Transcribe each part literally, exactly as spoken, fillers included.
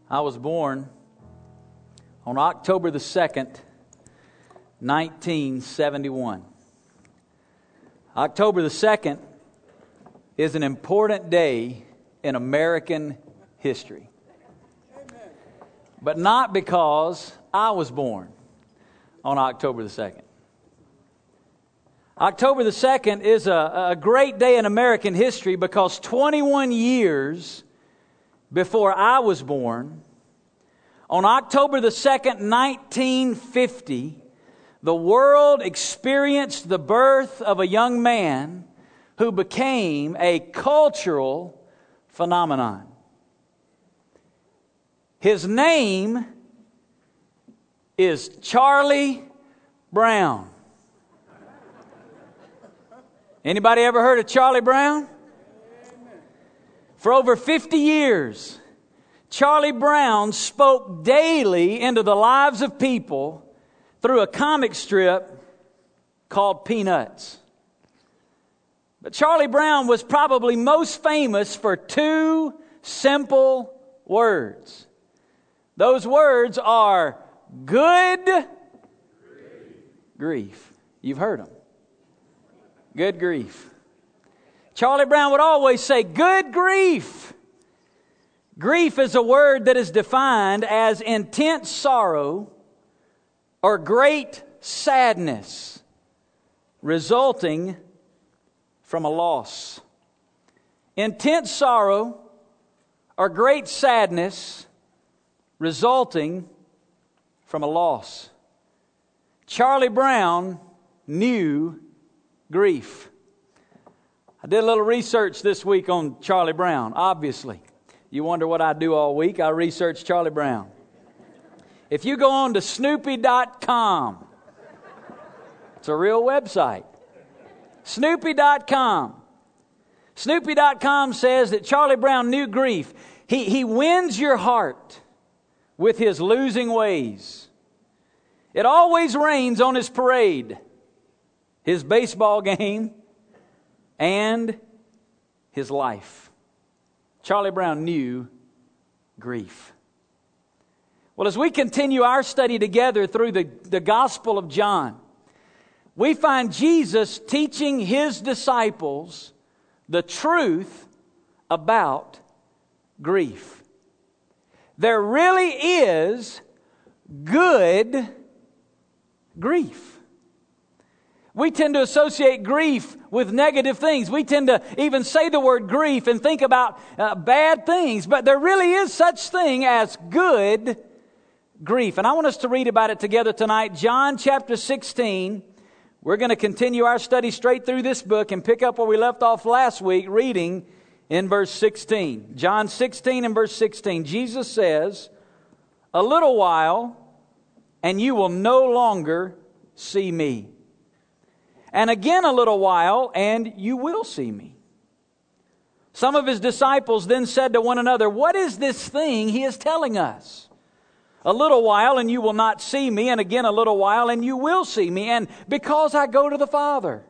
I was born on October the second, nineteen seventy-one. October the second is an important day in American history. But not because I was born on October the second. October the second is a, a great day in American history because twenty-one years before I was born, on October the second, nineteen fifty, the world experienced the birth of a young man who became a cultural phenomenon. His name is Charlie Brown. Anybody ever heard of Charlie Brown? For over fifty years, Charlie Brown spoke daily into the lives of people through a comic strip called Peanuts. But Charlie Brown was probably most famous for two simple words. Those words are good grief. grief. You've heard them. Good grief. Charlie Brown would always say, good grief. Grief is a word that is defined as intense sorrow or great sadness resulting from a loss. Intense sorrow or great sadness resulting from a loss. Charlie Brown knew grief. I did a little research this week on Charlie Brown, obviously. You wonder what I do all week. I research Charlie Brown. If you go on to Snoopy dot com, it's a real website. Snoopy dot com. Snoopy dot com says that Charlie Brown knew grief. He, he wins your heart with his losing ways. It always rains on his parade, his baseball game, and his life. Charlie Brown knew grief. Well, as we continue our study together through the, the Gospel of John, we find Jesus teaching His disciples the truth about grief. There really is good grief. We tend to associate grief with negative things. We tend to even say the word grief and think about uh, bad things. But there really is such thing as good grief. And I want us to read about it together tonight. John chapter sixteen. We're going to continue our study straight through this book and pick up where we left off last week, reading in verse sixteen. John sixteen and verse sixteen. Jesus says, "A little while, and you will no longer see me. And again a little while, and you will see me." Some of His disciples then said to one another, "What is this thing He is telling us? A little while, and you will not see me, and again a little while, and you will see me, and because I go to the Father."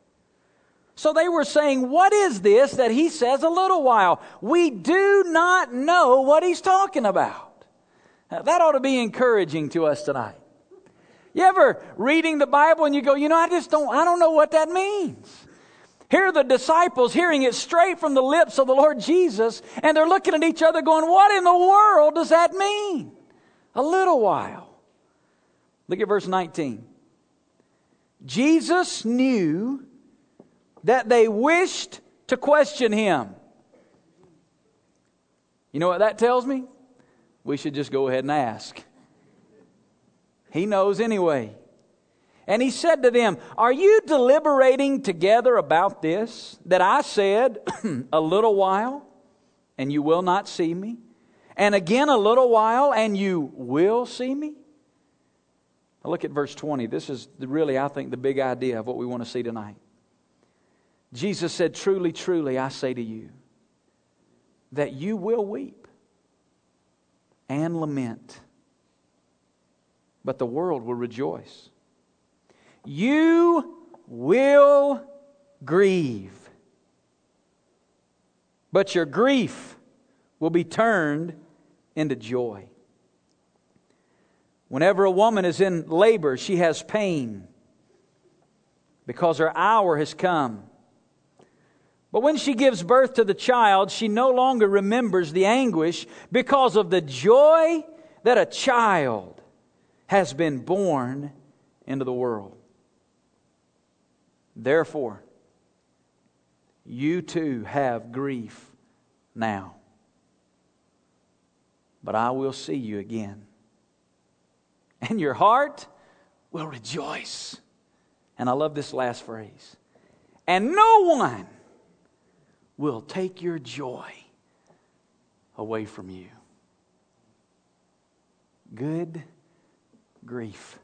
So they were saying, "What is this that He says a little while? We do not know what He's talking about." Now, that ought to be encouraging to us tonight. You ever reading the Bible and you go, you know, I just don't, I don't know what that means. Here are the disciples hearing it straight from the lips of the Lord Jesus, and they're looking at each other going, what in the world does that mean? A little while. Look at verse nineteen. Jesus knew that they wished to question Him. You know what that tells me? We should just go ahead and ask. He knows anyway. And He said to them, "Are you deliberating together about this, that I said, a little while, and you will not see me? And again a little while, and you will see me?" Now look at verse twenty. This is really, I think, the big idea of what we want to see tonight. Jesus said, "Truly, truly, I say to you, that you will weep and lament, but the world will rejoice. You will grieve, but your grief will be turned into joy. Whenever a woman is in labor, she has pain because her hour has come. But when she gives birth to the child, she no longer remembers the anguish because of the joy that a child has been born into the world. Therefore, you too have grief now, but I will see you again, and your heart will rejoice. And I love this last phrase. And no one will take your joy away from you. Good grief.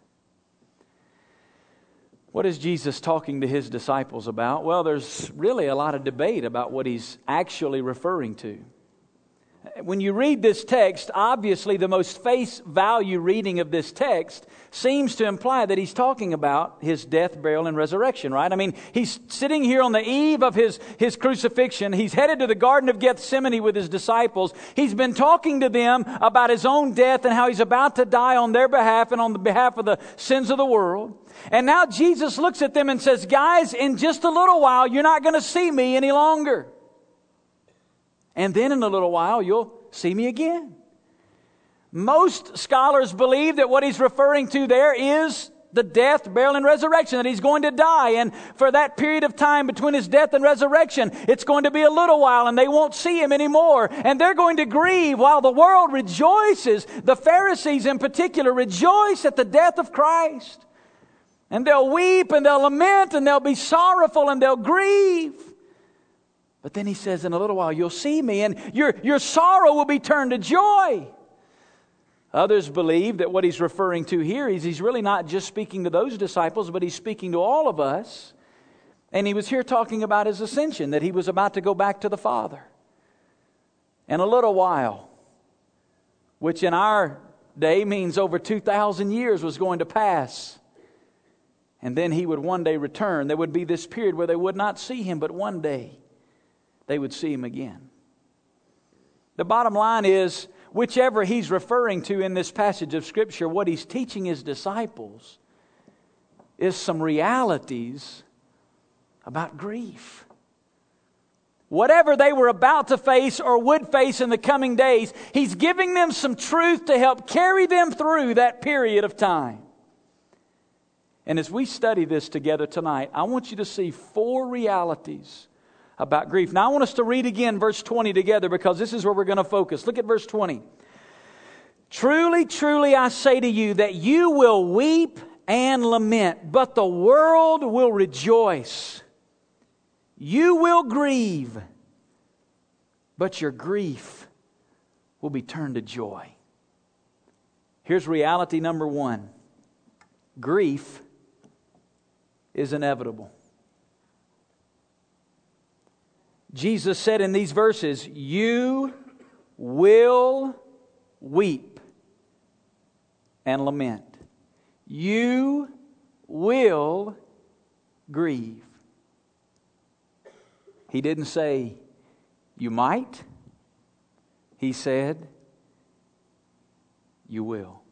What is Jesus talking to His disciples about? Well, there's really a lot of debate about what He's actually referring to. When you read this text, obviously the most face value reading of this text seems to imply that He's talking about His death, burial, and resurrection, right? I mean, He's sitting here on the eve of His, his crucifixion. He's headed to the Garden of Gethsemane with His disciples. He's been talking to them about His own death and how He's about to die on their behalf and on the behalf of the sins of the world. And now Jesus looks at them and says, guys, in just a little while, you're not going to see me any longer. And then in a little while, you'll see me again. Most scholars believe that what He's referring to there is the death, burial, and resurrection, that He's going to die. And for that period of time between His death and resurrection, it's going to be a little while and they won't see Him anymore. And they're going to grieve while the world rejoices. The Pharisees in particular rejoice at the death of Christ. And they'll weep and they'll lament and they'll be sorrowful and they'll grieve. But then He says, in a little while, you'll see me and your, your sorrow will be turned to joy. Others believe that what He's referring to here is He's really not just speaking to those disciples, but He's speaking to all of us. And He was here talking about His ascension, that He was about to go back to the Father. In a little while, which in our day means over two thousand years, was going to pass. And then He would one day return. There would be this period where they would not see Him, but one day they would see Him again. The bottom line is, whichever He's referring to in this passage of Scripture, what He's teaching His disciples is some realities about grief. Whatever they were about to face or would face in the coming days, He's giving them some truth to help carry them through that period of time. And as we study this together tonight, I want you to see four realities about grief. Now I want us to read again verse twenty together because this is where we're going to focus. Look at verse twenty. Truly, truly, I say to you that you will weep and lament, but the world will rejoice. You will grieve, but your grief will be turned to joy. Here's reality number one. Grief is inevitable. Jesus said in these verses, you will weep and lament. You will grieve. He didn't say, you might. He said, you will.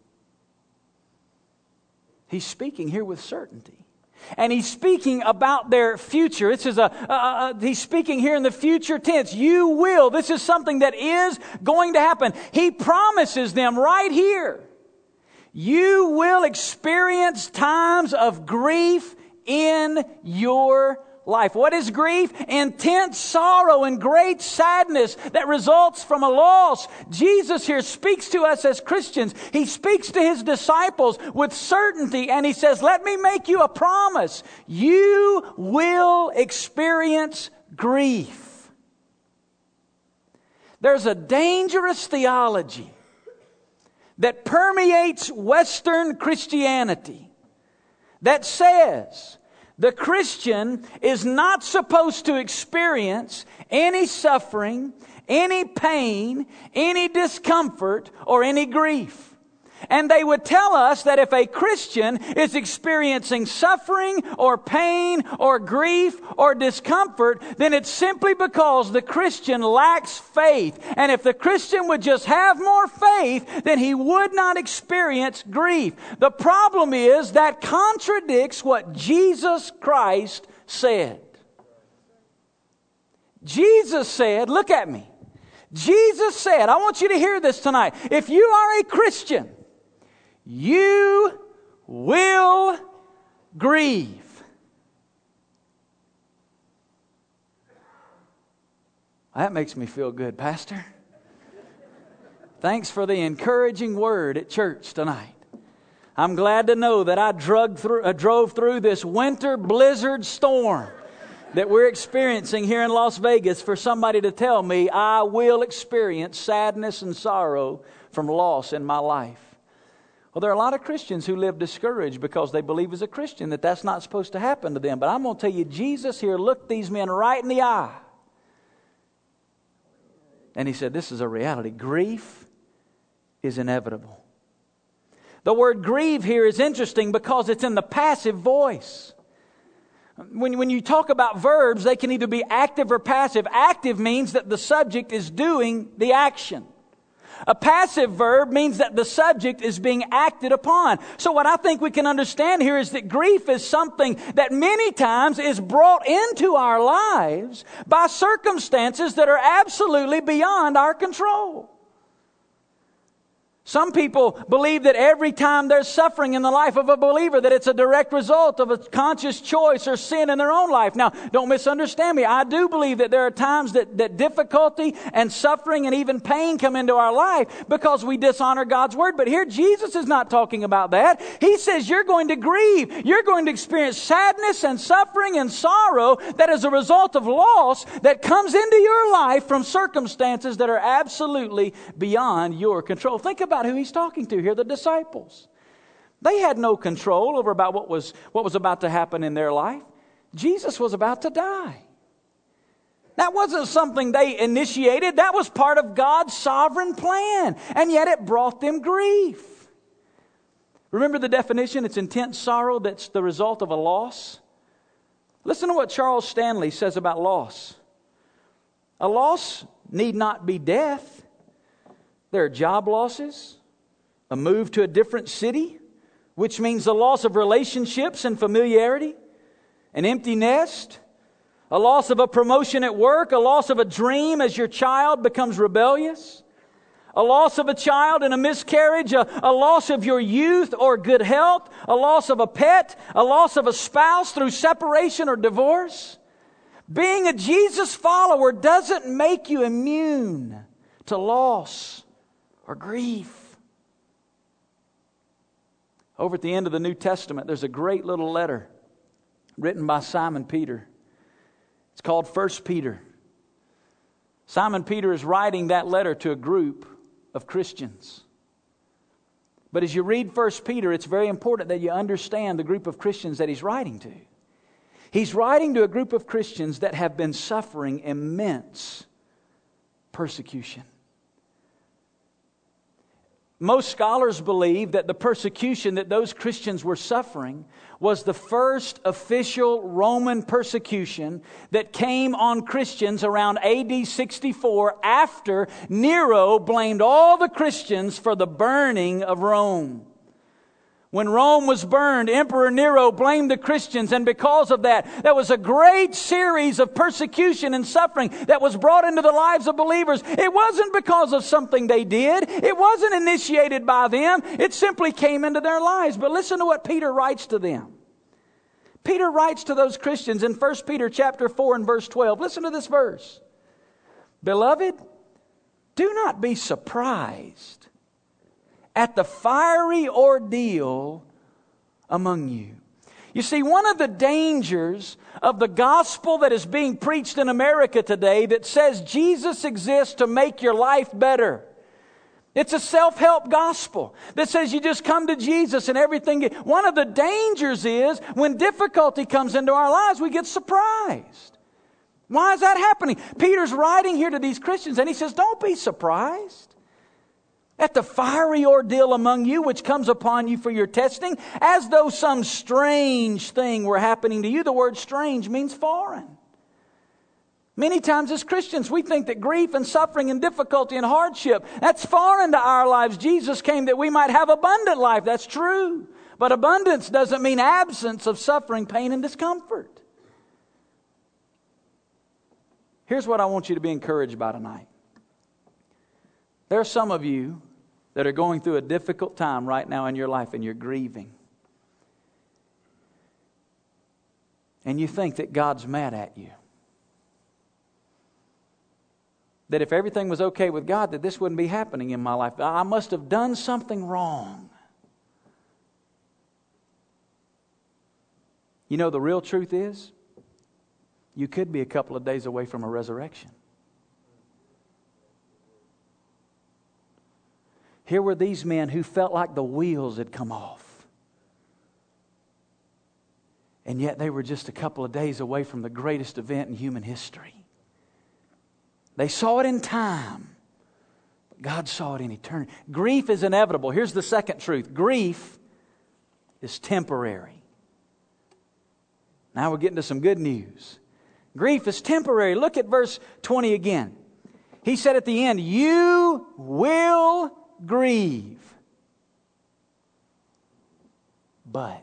He's speaking here with certainty. And He's speaking about their future. This is a, a, a, He's speaking here in the future tense. You will. This is something that is going to happen. He promises them right here. You will experience times of grief in your life. What is grief? Intense sorrow and great sadness that results from a loss. Jesus here speaks to us as Christians. He speaks to His disciples with certainty and He says, let me make you a promise. You will experience grief. There's a dangerous theology that permeates Western Christianity that says the Christian is not supposed to experience any suffering, any pain, any discomfort, or any grief. And they would tell us that if a Christian is experiencing suffering or pain or grief or discomfort, then it's simply because the Christian lacks faith. And if the Christian would just have more faith, then he would not experience grief. The problem is that contradicts what Jesus Christ said. Jesus said, look at me. Jesus said, I want you to hear this tonight. If you are a Christian, you will grieve. That makes me feel good, Pastor. Thanks for the encouraging word at church tonight. I'm glad to know that I drug through, uh, drove through this winter blizzard storm that we're experiencing here in Las Vegas for somebody to tell me I will experience sadness and sorrow from loss in my life. Well, there are a lot of Christians who live discouraged because they believe as a Christian that that's not supposed to happen to them. But I'm going to tell you, Jesus here looked these men right in the eye. And He said, this is a reality. Grief is inevitable. The word grieve here is interesting because it's in the passive voice. When, when you talk about verbs, they can either be active or passive. Active means that the subject is doing the action. A passive verb means that the subject is being acted upon. So what I think we can understand here is that grief is something that many times is brought into our lives by circumstances that are absolutely beyond our control. Some people believe that every time there's suffering in the life of a believer, that it's a direct result of a conscious choice or sin in their own life. Now, don't misunderstand me. I do believe that there are times that, that difficulty and suffering and even pain come into our life because we dishonor God's Word. But here, Jesus is not talking about that. He says you're going to grieve. You're going to experience sadness and suffering and sorrow that is a result of loss that comes into your life from circumstances that are absolutely beyond your control. Think about who He's talking to here, the disciples. They had no control over about what was what was about to happen in their life. Jesus was about to die. That wasn't something they initiated. That was part of God's sovereign plan. And yet it brought them grief. Remember the definition? It's intense sorrow that's the result of a loss. Listen to what Charles Stanley says about loss. A loss need not be death. There are job losses, a move to a different city, which means the loss of relationships and familiarity, an empty nest, a loss of a promotion at work, a loss of a dream as your child becomes rebellious, a loss of a child in a miscarriage, a, a loss of your youth or good health, a loss of a pet, a loss of a spouse through separation or divorce. Being a Jesus follower doesn't make you immune to loss or grief. Over at the end of the New Testament, there's a great little letter written by Simon Peter. It's called First Peter. Simon Peter is writing that letter to a group of Christians. But as you read First Peter, it's very important that you understand the group of Christians that he's writing to. He's writing to a group of Christians that have been suffering immense persecution. Most scholars believe that the persecution that those Christians were suffering was the first official Roman persecution that came on Christians around A D sixty-four after Nero blamed all the Christians for the burning of Rome. When Rome was burned, Emperor Nero blamed the Christians, and because of that, there was a great series of persecution and suffering that was brought into the lives of believers. It wasn't because of something they did. It wasn't initiated by them. It simply came into their lives. But listen to what Peter writes to them. Peter writes to those Christians in First Peter chapter four and verse twelve. Listen to this verse. Beloved, do not be surprised at the fiery ordeal among you. You see, one of the dangers of the gospel that is being preached in America today that says Jesus exists to make your life better. It's a self-help gospel that says you just come to Jesus and everything. One of the dangers is when difficulty comes into our lives, we get surprised. Why is that happening? Peter's writing here to these Christians and he says, don't be surprised. At the fiery ordeal among you which comes upon you for your testing, as though some strange thing were happening to you. The word strange means foreign. Many times as Christians, we think that grief and suffering and difficulty and hardship, that's foreign to our lives. Jesus came that we might have abundant life. That's true. But abundance doesn't mean absence of suffering, pain, and discomfort. Here's what I want you to be encouraged by tonight. There are some of you that are going through a difficult time right now in your life and you're grieving. And you think that God's mad at you. That if everything was okay with God, that this wouldn't be happening in my life. I must have done something wrong. You know, the real truth is, you could be a couple of days away from a resurrection. Here were these men who felt like the wheels had come off. And yet they were just a couple of days away from the greatest event in human history. They saw it in time, but God saw it in eternity. Grief is inevitable. Here's the second truth. Grief is temporary. Now we're getting to some good news. Grief is temporary. Look at verse twenty again. He said at the end, you will grieve. But.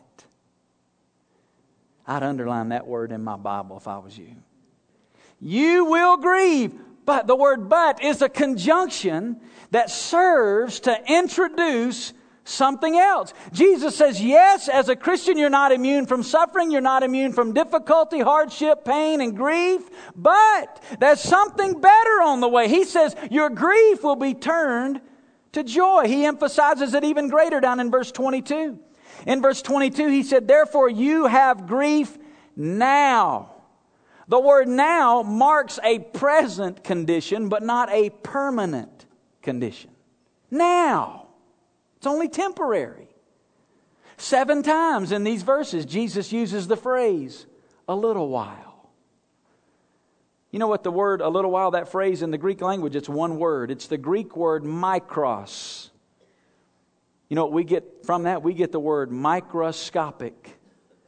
I'd underline that word in my Bible if I was you. You will grieve. But the word but is a conjunction that serves to introduce something else. Jesus says, yes, as a Christian, you're not immune from suffering. You're not immune from difficulty, hardship, pain, and grief. But there's something better on the way. He says, your grief will be turned to joy. He emphasizes it even greater down in verse twenty-two. In verse twenty-two, he said, therefore you have grief now. The word now marks a present condition, but not a permanent condition. Now. It's only temporary. Seven times in these verses, Jesus uses the phrase, a little while. You know what the word, a little while, that phrase in the Greek language, it's one word. It's the Greek word mikros. You know what we get from that? We get the word microscopic.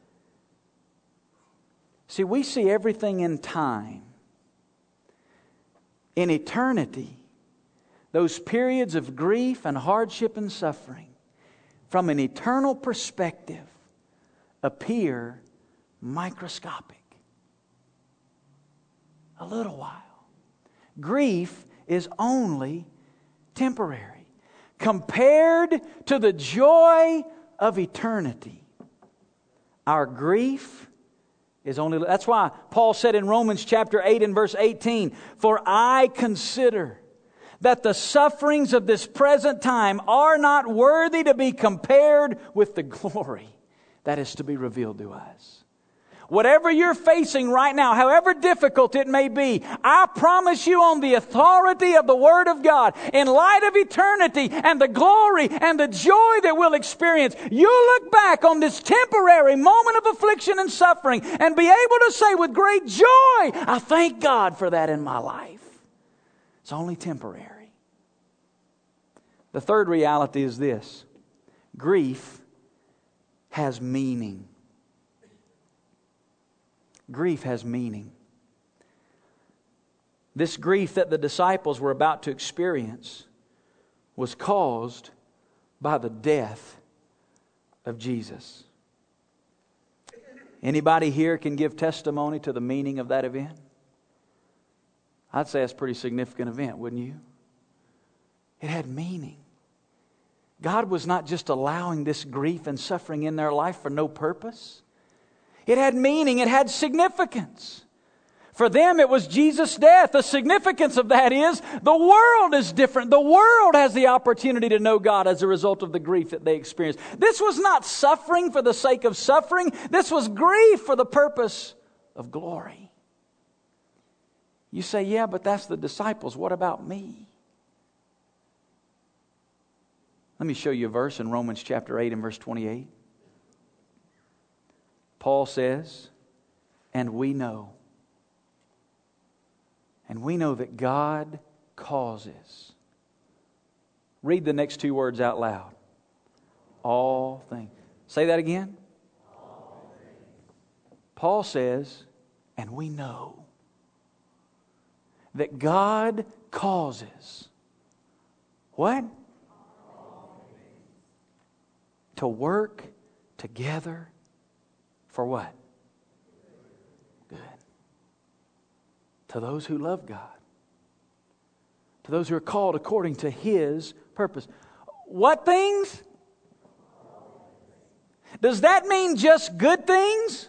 See, we see everything in time. In eternity, those periods of grief and hardship and suffering, from an eternal perspective, appear microscopic. A little while. Grief is only temporary. Compared to the joy of eternity, our grief is only, that's why Paul said in Romans chapter eight and verse eighteen, for I consider that the sufferings of this present time are not worthy to be compared with the glory that is to be revealed to us. Whatever you're facing right now, however difficult it may be, I promise you on the authority of the Word of God, in light of eternity and the glory and the joy that we'll experience, you'll look back on this temporary moment of affliction and suffering and be able to say with great joy, I thank God for that in my life. It's only temporary. The third reality is this. Grief has meaning. Grief has meaning. This grief that the disciples were about to experience was caused by the death of Jesus. Anybody here can give testimony to the meaning of that event? I'd say it's a pretty significant event, wouldn't you? It had meaning. God was not just allowing this grief and suffering in their life for no purpose. It had meaning. It had significance. For them, it was Jesus' death. The significance of that is the world is different. The world has the opportunity to know God as a result of the grief that they experienced. This was not suffering for the sake of suffering. This was grief for the purpose of glory. You say, yeah, but that's the disciples. What about me? Let me show you a verse in Romans chapter eight and verse twenty-eight. Paul says, and we know. And we know that God causes Read the next two words out loud. All things. Say that again. Paul says, and we know that God causes what? To work together for what? Good. To those who love God. To those who are called according to His purpose. What things? Does that mean just good things?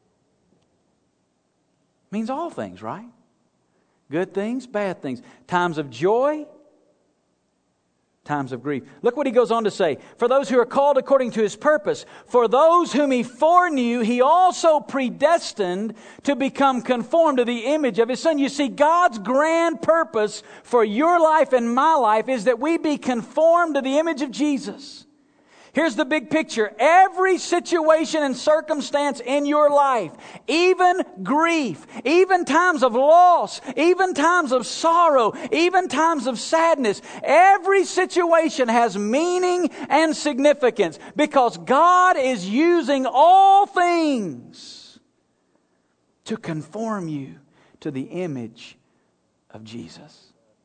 It means all things, right? Good things, bad things. Times of joy, times of grief. Look what he goes on to say. For those who are called according to His purpose, for those whom He foreknew, He also predestined to become conformed to the image of His Son. You see, God's grand purpose for your life and my life is that we be conformed to the image of Jesus. Here's the big picture. Every situation and circumstance in your life, even grief, even times of loss, even times of sorrow, even times of sadness, every situation has meaning and significance because God is using all things to conform you to the image of Jesus.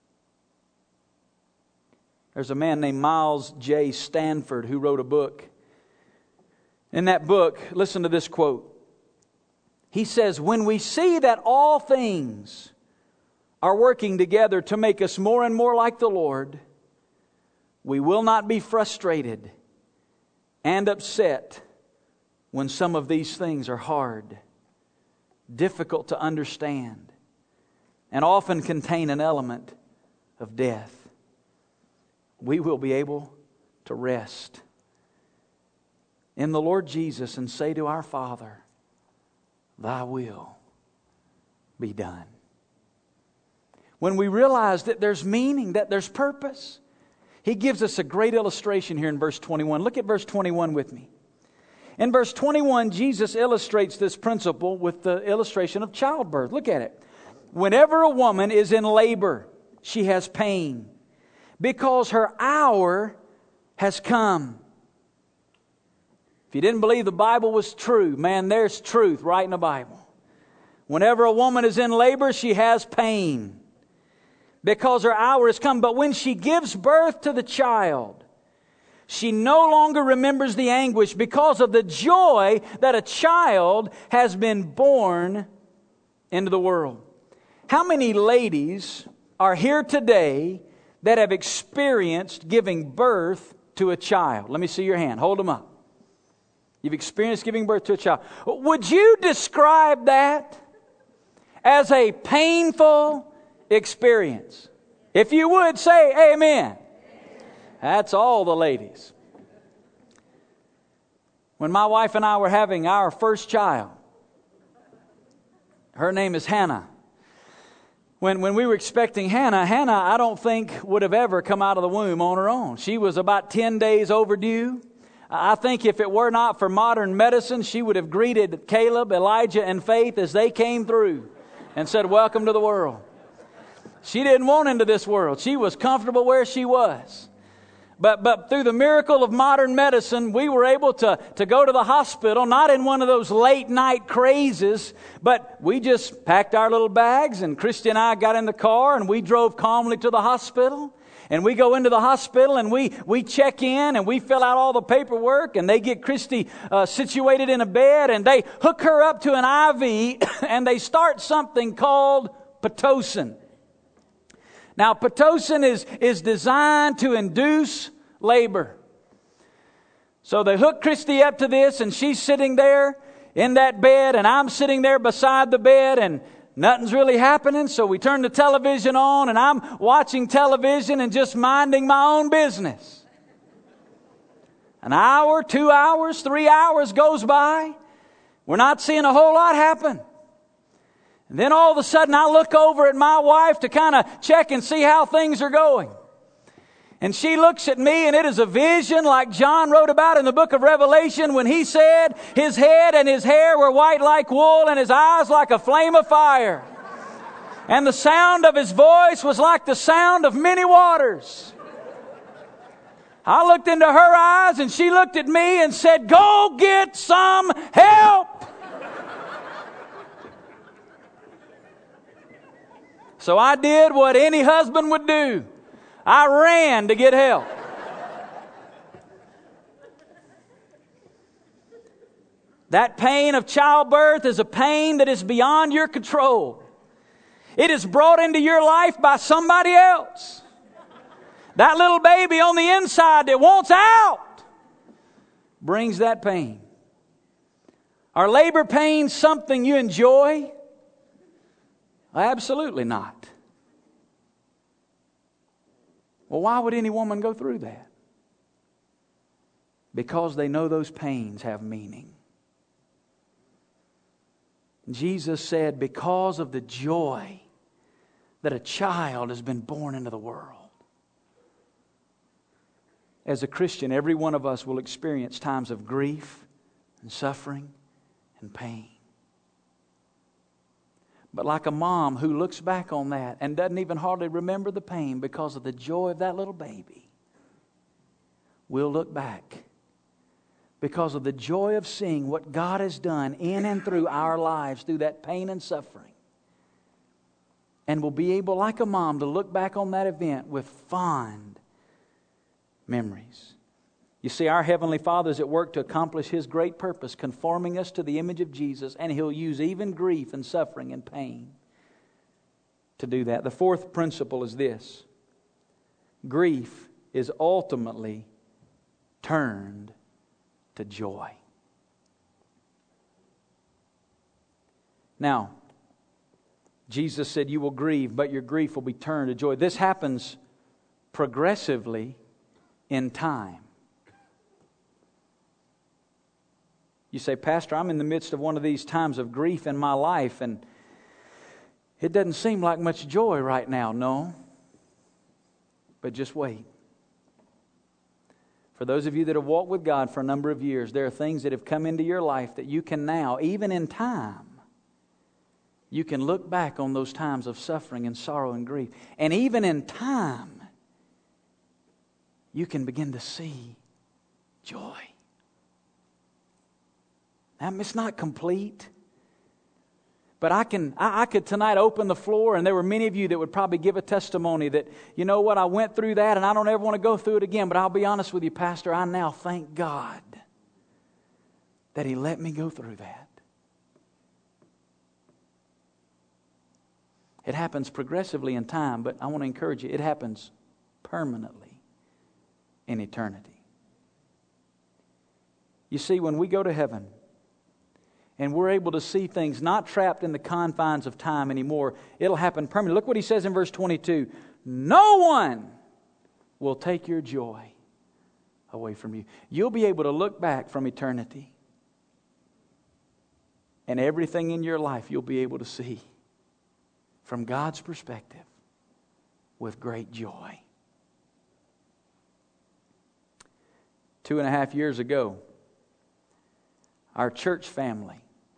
There's a man named Miles J. Stanford who wrote a book. In that book, listen to this quote. He says, when we see that all things are working together to make us more and more like the Lord, we will not be frustrated and upset when some of these things are hard, difficult to understand, and often contain an element of death. We will be able to rest in the Lord Jesus and say to our Father, Thy will be done. When we realize that there's meaning, that there's purpose, He gives us a great illustration here in verse twenty-one. Look at verse twenty-one with me. In verse twenty-one, Jesus illustrates this principle with the illustration of childbirth. Look at it. Whenever a woman is in labor, she has pain, because her hour has come. If you didn't believe the Bible was true, man, there's truth right in the Bible. Whenever a woman is in labor, she has pain, because her hour has come. But when she gives birth to the child, she no longer remembers the anguish because of the joy that a child has been born into the world. How many ladies are here today that have experienced giving birth to a child? Let me see your hand. Hold them up. You've experienced giving birth to a child. Would you describe that as a painful experience? If you would, say amen. That's all the ladies. When my wife and I were having our first child, her name is Hannah. When, when we were expecting Hannah, Hannah, I don't think would have ever come out of the womb on her own. She was about ten days overdue. I think if it were not for modern medicine, she would have greeted Caleb, Elijah, and Faith as they came through and said, welcome to the world. She didn't want into this world. She was comfortable where she was. But but through the miracle of modern medicine, we were able to, to go to the hospital, not in one of those late night crazes, but we just packed our little bags, and Christy and I got in the car and we drove calmly to the hospital. And we go into the hospital and we, we check in and we fill out all the paperwork, and they get Christy uh, situated in a bed, and they hook her up to an I V and they start something called Pitocin. Now, Pitocin is, is designed to induce labor. So they hook Christy up to this, and she's sitting there in that bed, and I'm sitting there beside the bed, and nothing's really happening. So we turn the television on, and I'm watching television and just minding my own business. An hour, two hours, three hours goes by. We're not seeing a whole lot happen. And then all of a sudden I look over at my wife to kind of check and see how things are going. And she looks at me, and it is a vision like John wrote about in the book of Revelation when he said his head and his hair were white like wool and his eyes like a flame of fire. And the sound of his voice was like the sound of many waters. I looked into her eyes and she looked at me and said, "Go get some help." So I did what any husband would do. I ran to get help. That pain of childbirth is a pain that is beyond your control. It is brought into your life by somebody else. That little baby on the inside that wants out brings that pain. Are labor pains something you enjoy? Absolutely not. Well, why would any woman go through that? Because they know those pains have meaning. Jesus said, because of the joy that a child has been born into the world. As a Christian, every one of us will experience times of grief and suffering and pain. But like a mom who looks back on that and doesn't even hardly remember the pain because of the joy of that little baby, we'll look back because of the joy of seeing what God has done in and through our lives through that pain and suffering. And we'll be able, like a mom, to look back on that event with fond memories. You see, our Heavenly Father is at work to accomplish His great purpose, conforming us to the image of Jesus, and He'll use even grief and suffering and pain to do that. The fourth principle is this: grief is ultimately turned to joy. Now, Jesus said, "You will grieve, but your grief will be turned to joy." This happens progressively in time. You say, "Pastor, I'm in the midst of one of these times of grief in my life, and it doesn't seem like much joy right now." No. But just wait. For those of you that have walked with God for a number of years, there are things that have come into your life that you can now, even in time, you can look back on those times of suffering and sorrow and grief. And even in time, you can begin to see joy. Now, it's not complete. But I can, I, I could tonight open the floor, and there were many of you that would probably give a testimony that, you know what, I went through that and I don't ever want to go through it again. But I'll be honest with you, Pastor, I now thank God that He let me go through that. It happens progressively in time, but I want to encourage you, it happens permanently in eternity. You see, when we go to heaven, and we're able to see things not trapped in the confines of time anymore, it'll happen permanently. Look what He says in verse twenty-two. No one will take your joy away from you. You'll be able to look back from eternity, and everything in your life you'll be able to see from God's perspective with great joy. Two and a half years ago, our church family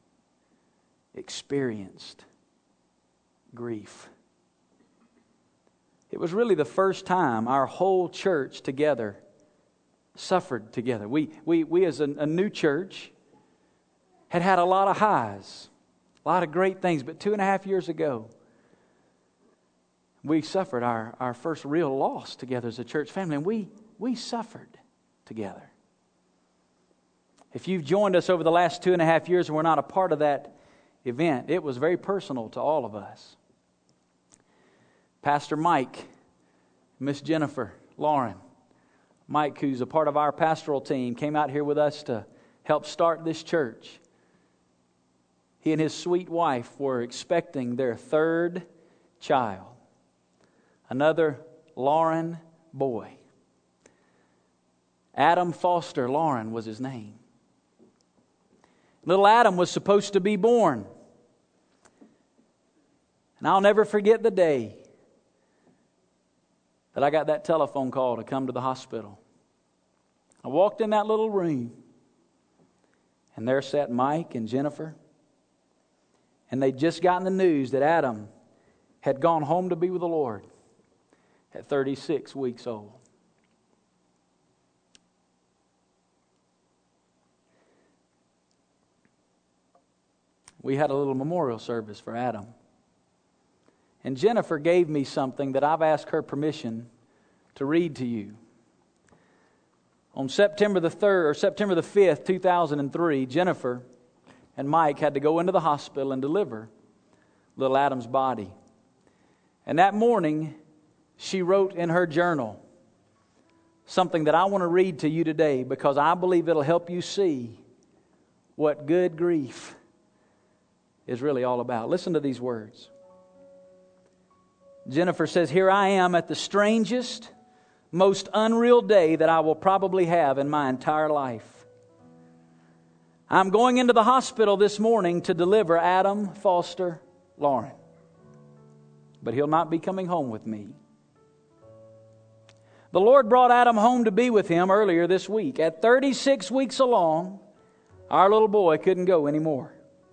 experienced grief. It was really the first time our whole church together suffered together. We, we, we as a, a new church had had a lot of highs, a lot of great things, but two and a half years ago, we suffered our, our first real loss together as a church family, and we, we suffered together. If you've joined us over the last two and a half years and we're not a part of that event, it was very personal to all of us. Pastor Mike, Miss Jennifer, Lauren, Mike, who's a part of our pastoral team, came out here with us to help start this church. He and his sweet wife were expecting their third child, another Lauren boy. Adam Foster Lauren was his name. Little Adam was supposed to be born. And I'll never forget the day that I got that telephone call to come to the hospital. I walked in that little room, and there sat Mike and Jennifer. And they'd just gotten the news that Adam had gone home to be with the Lord at thirty-six weeks old. we had a little memorial service for Adam. And Jennifer gave me something that I've asked her permission to read to you. On September the third or September the fifth, two thousand three, Jennifer and Mike had to go into the hospital and deliver little Adam's body. And that morning, she wrote in her journal something that I want to read to you today, because I believe it'll help you see what good grief is really all about. Listen to these words. Jennifer says, "Here I am at the strangest, most unreal day that I will probably have in my entire life. I'm going into the hospital this morning to deliver Adam Foster Lauren. But he'll not be coming home with me. The Lord brought Adam home to be with Him earlier this week. At thirty-six weeks along, our little boy couldn't go anymore.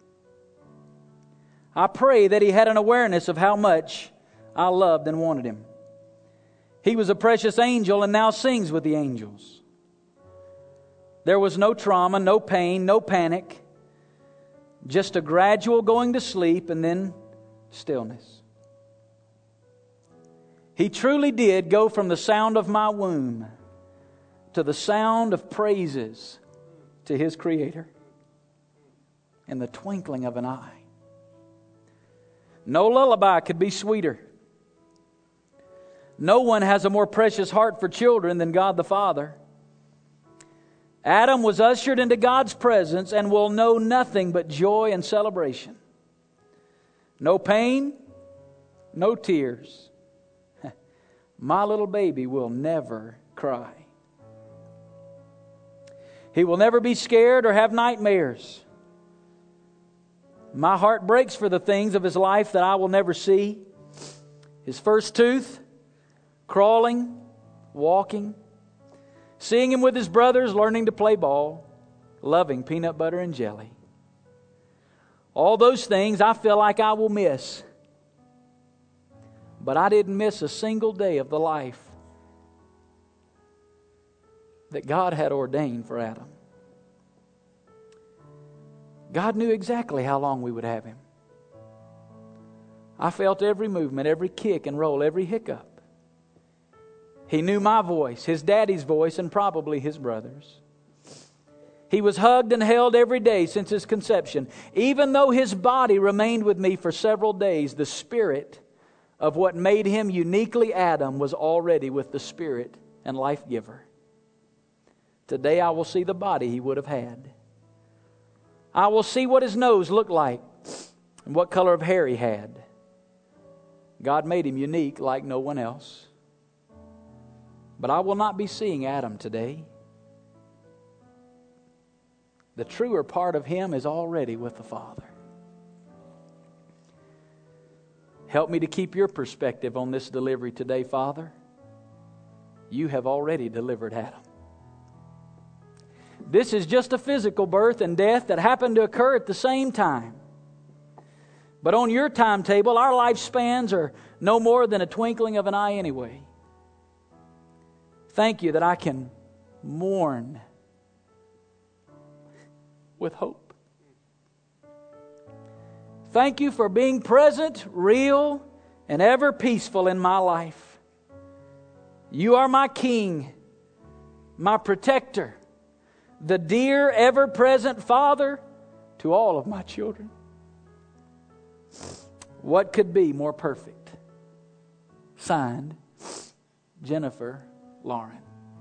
I pray that he had an awareness of how much I loved and wanted him. He was a precious angel and now sings with the angels. There was no trauma, no pain, no panic. Just a gradual going to sleep and then stillness. He truly did go from the sound of my womb to the sound of praises to His Creator in the twinkling of an eye. No lullaby could be sweeter. No one has a more precious heart for children than God the Father. Adam was ushered into God's presence and will know nothing but joy and celebration. No pain, no tears. My little baby will never cry. He will never be scared or have nightmares. My heart breaks for the things of his life that I will never see. His first tooth, crawling, walking, seeing him with his brothers, learning to play ball, loving peanut butter and jelly. All those things I feel like I will miss. But I didn't miss a single day of the life that God had ordained for Adam. God knew exactly how long we would have him. I felt every movement, every kick and roll, every hiccup. He knew my voice, his daddy's voice, and probably his brother's. He was hugged and held every day since his conception. Even though his body remained with me for several days, the spirit of what made him uniquely Adam was already with the Spirit and life giver. Today I will see the body he would have had. I will see what his nose looked like and what color of hair he had. God made him unique like no one else. But I will not be seeing Adam today. The truer part of him is already with the Father. Help me to keep your perspective on this delivery today, Father. You have already delivered Adam. This is just a physical birth and death that happened to occur at the same time. But on your timetable, our lifespans are no more than a twinkling of an eye anyway. Thank you that I can mourn with hope. Thank you for being present, real, and ever peaceful in my life. You are my King, my protector, the dear, ever-present Father to all of my children. What could be more perfect? Signed, Jennifer Lauren.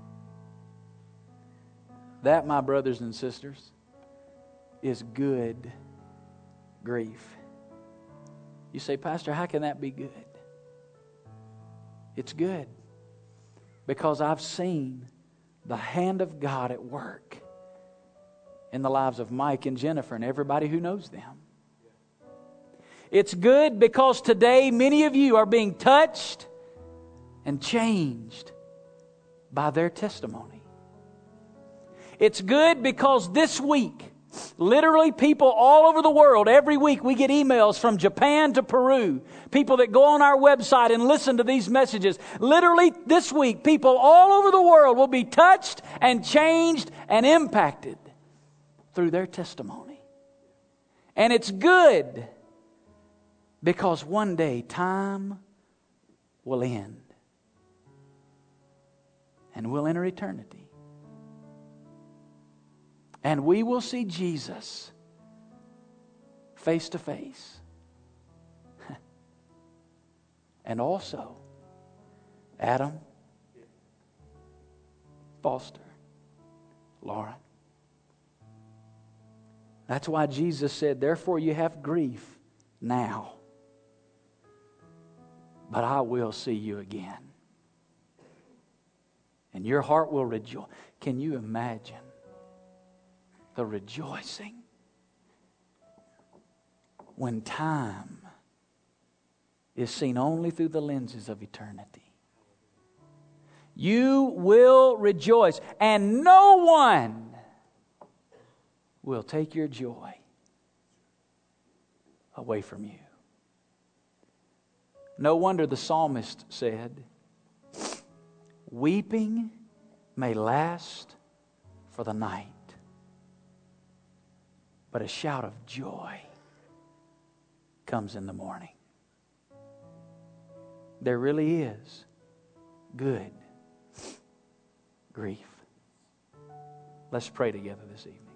That, my brothers and sisters, is good grief. You say, Pastor, how can that be good? It's good because I've seen the hand of God at work in the lives of Mike and Jennifer and everybody who knows them. It's good because today many of you are being touched and changed by their testimony. It's good because this week, literally people all over the world, every week we get emails from Japan to Peru. People that go on our website and listen to these messages. Literally this week, people all over the world will be touched and changed and impacted through their testimony. And it's good because one day time will end. And we'll enter eternity. And we will see Jesus face to face. And also, Adam, Foster, Lauren. That's why Jesus said, therefore you have grief now, but I will see you again. And your heart will rejoice. Can you imagine the rejoicing when time is seen only through the lenses of eternity? You will rejoice, and no one will take your joy away from you. No wonder the psalmist said, weeping may last for the night, but a shout of joy comes in the morning. There really is good grief. Let's pray together this evening.